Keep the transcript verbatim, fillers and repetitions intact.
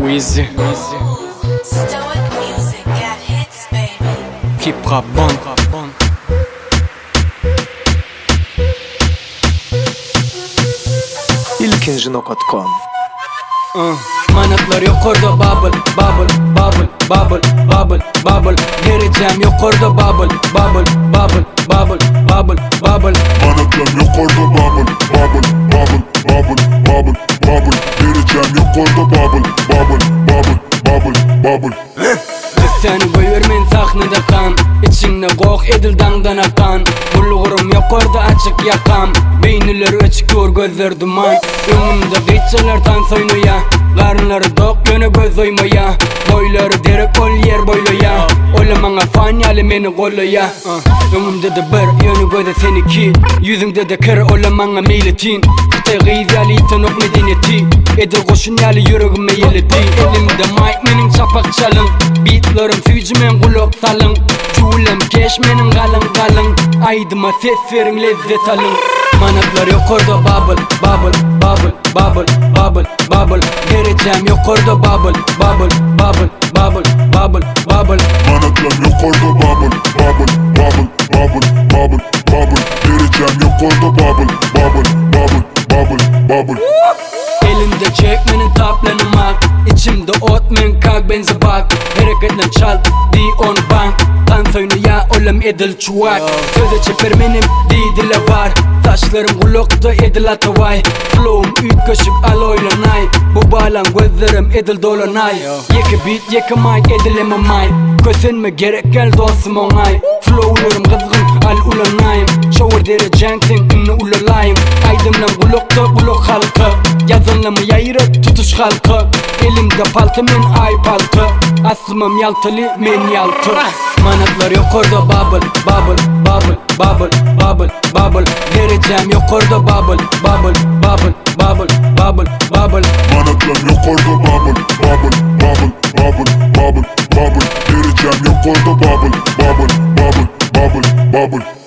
Weezy Stoic music got hits, baby. Keep rap bon ilkinci nokta com uh. Manatlar yok orada bubble bubble bubble bubble bubble bubble Geleceğim yok orada bubble bubble bubble bubble bubble bubble Manatlar yok orada bubble bubble bubble bubble bubble bubble Geleceğim yok orada bubble bubble bubble bubble bubble Biz seni koyvermen sahnede kan İçinde koq edil dangdan akan Bulgurum yok orada açık yakam Beyniler öçkür gözler duman Önümde gıyçalar tan soynuya Karnları dok yönü göz oymaya Boyları derek ol yer boyluya Olamana fanyali meni kolluya Önümde de bir yönü gözü seniki Yüzünde de kır olamana meyletin Kıtay gıyzali iten ok medeniyeti Edil koşun yali yüreğime yeledi Elimde mic menin çapak çalın Beatlerim fücümen kulak salın Çuğulem keş menin kalın kalın Aydıma ses verin lezzet alın Manatlar yok orada bubble bubble bubble bubble bubble bubble Geleceğim yok orada bubble bubble bubble bubble bubble bubble Manatlar yok orada bubble bubble bubble bubble bubble bubble Geleceğim yok orada bubble bubble bubble bubble bubble Elimde çekmenin taplanı mak İçimde ot men kag benzi bak Hareketlen çal di on bank Tan soynu ya olam edil çuak Sözü çeper benim di dile var Saçlarım kulakta edil atavay Flow'um üt kaşık al oylanay Bu bağlan gözlerim edil dolanay Yeki beat yeki mic edileme mic Kösenme gerek gel dostum onay Flow'larım kızgın al ulanayım Shower dere janksin ünlü ulalayım Aydımlan kulakta kulak halkı Yazınlamı yayırıp tutuş halkı Elimde paltı men ay paltı Aslımım yaltılı men yaltı Manatlar yok orada bubble bubble bubble bubble bubble bubble Geleceğim yok orada bubble bubble bubble bubble bubble bubble Manatlar yok orada bubble bubble bubble bubble bubble bubble Geleceğim yok orada bubble bubble bubble bubble bubble